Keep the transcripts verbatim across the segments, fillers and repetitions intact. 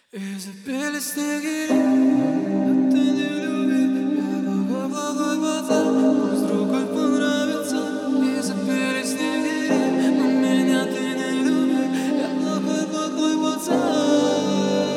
И запели снегири, а ты не люби. Я плохой, плохой пацан, пусть другой понравится. И запели снегири, но меня ты не люби. Я плохой, плохой пацан.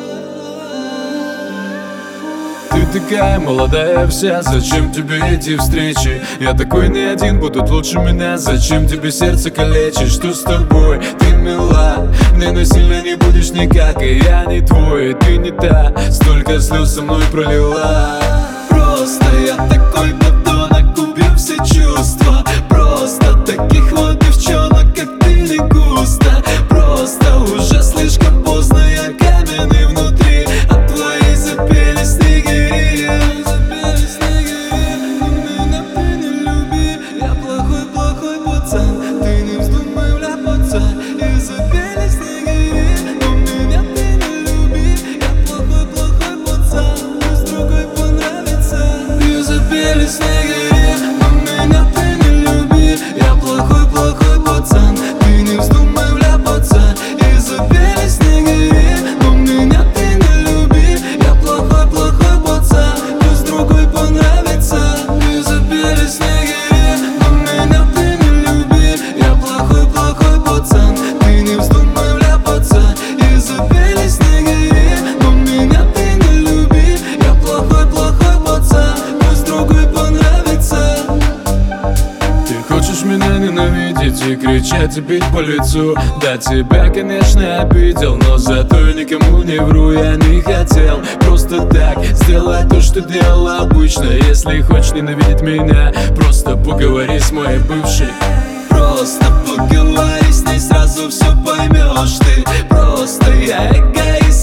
Ты такая молодая вся, зачем тебе эти встречи? Я такой не один, будут лучше меня. Зачем тебе сердце калечить? Что с тобой? Ты мила, мне насильно не будешь никак. И я не твой, ты не та. Столько слез со мной пролила. Просто я такой подонок, убил все чувства. Просто таких вот девчонок, как ты, не густо. Просто уже слишком поздно, я каменный внутри. А твои запели снегири. Запели снегири, но меня ты не люби. Я плохой, плохой пацан, ты не вздумай вляпаться. И запели снегири, но меня ты не люби. Я плохой, плохой пацан, пусть другой понравится. И запели снегири, но меня ты не люби. Я плохой, плохой пацан, ты не вздумай вляпаться. И запели снегири, но меня ты не люби. Я плохой, плохой пацан, пусть другой понравится. И запели снегири, но меня ты не люби. Я плохой, плохой пацан, ты не вздумай вляпаться. И запели снегири, но меня ты не люби. Я плохой, плохой пацан, пусть другой понравится. Ты хочешь меня ненавидеть и кричать и бить по лицу. Да, тебя, конечно, обидел, но зато никому не вру. Я не хотел просто так сделать то, что делал обычно. Если хочешь ненавидеть меня, просто поговори с моей бывшей. Просто поговори с ней, сразу все поймешь ты. Просто я эгоист.